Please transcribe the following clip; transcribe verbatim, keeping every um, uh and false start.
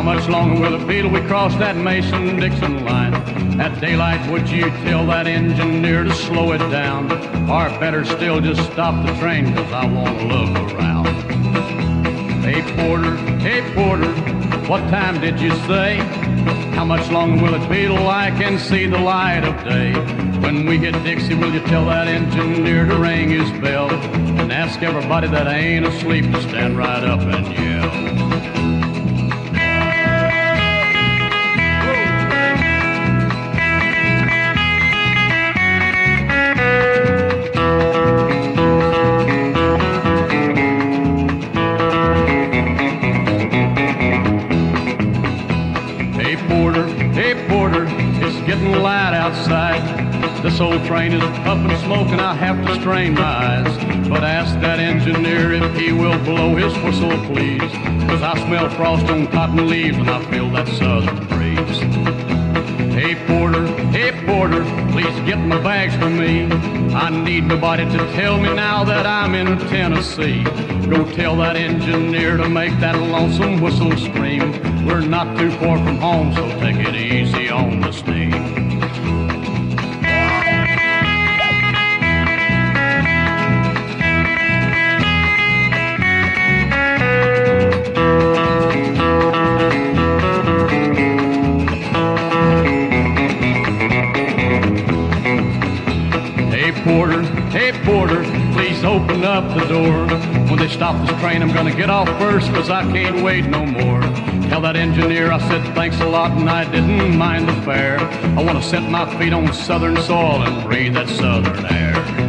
much longer will it be till we cross that Mason-Dixon line? At daylight, would you tell that engineer to slow it down? Or better still, just stop the train, 'cause I want to look around. Hey, Porter, hey, Porter, what time did you say? How much longer will it be till I can see the light of day? When we hit Dixie, will you tell that engineer to ring his bell? And ask everybody that ain't asleep to stand right up and yell. Hey, Porter, hey, Porter, it's getting light outside. This old train is puffing smoke and I have to strain my eyes. But ask that engineer if he will blow his whistle, please. 'Cause I smell frost on cotton leaves and I feel that southern breeze. Hey, Porter, hey, Porter, please get my bags for me. I need nobody to tell me now that I'm in Tennessee. Go tell that engineer to make that lonesome whistle scream. We're not too far from home, so take it easy on the steam. Porter, hey Porter, please open up the door. When they stop this train, I'm gonna get off first, 'cause I can't wait no more. Tell that engineer I said thanks a lot and I didn't mind the fare. I wanna set my feet on southern soil and breathe that southern air.